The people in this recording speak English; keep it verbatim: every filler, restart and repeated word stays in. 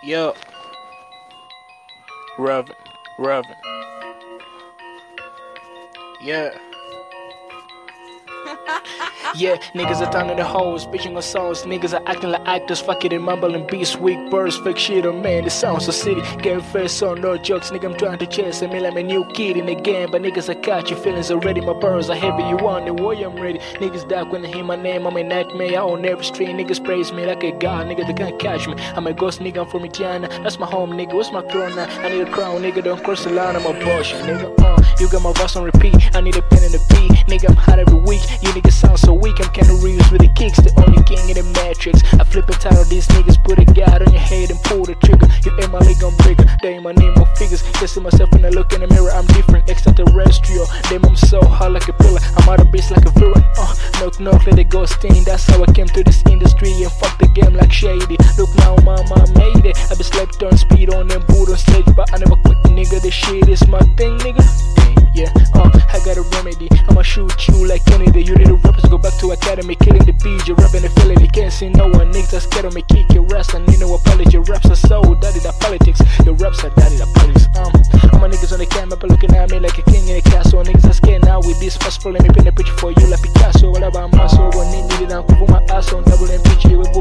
Yo, Reverend, Reverend. Yeah. Yeah, niggas are turning the hoes, bitching on songs. Niggas are acting like actors, fuck it and mumbling beats, weak birds, fake shit on man. It sounds so city, getting first on no jokes. Nigga, I'm trying to chase me like a new kid in the game, but niggas are catching feelings already. My birds are heavy, you want the warrior, I'm ready. Niggas die when they hear my name, I'm a nightmare. I own every street, niggas praise me like a god, nigga, they can't catch me. I'm a ghost, nigga, I'm from Etiana, that's my home, nigga. What's my throne now? I need a crown, nigga, don't cross the line, I'm a bullshit, nigga. Uh, you got my verse on repeat, I need a pen and a beat, nigga, I'm hot every week. You niggas sound so weak, I'm kinda Reeves with the kicks, the only king in the matrix. I flip and title these niggas, put a guard on your head and pull the trigger. You ain't my league, I'm bigger. They ain't my name or figures. Just see myself when I look in the mirror, I'm different, extraterrestrial. Damn, I'm so hard like a pillar, I'm out of base like a villain. Uh, knock knock, let it go sting. That's how I came to this industry and fuck the game like shady. Look now, mama, I made it. I been slept on, speed on and boot on stage, but I never quit, nigga. This shit is my thing, nigga. Yeah, uh, I got a remedy. I'ma shoot you like Kennedy. You little rappers go back to academy, killing the beat. You're rapping the felony, can't see no one. Niggas are scared of me, kick your ass. I need no apology. Your raps are so dirty, that politics. Your raps are dirty, that politics. Um, all my niggas on the camera, but looking at me like a king in a castle. Niggas are scared now with this fast flow. Let me paint a picture for you like Picasso. All about my soul, one need it down, cover my ass on double and pitch.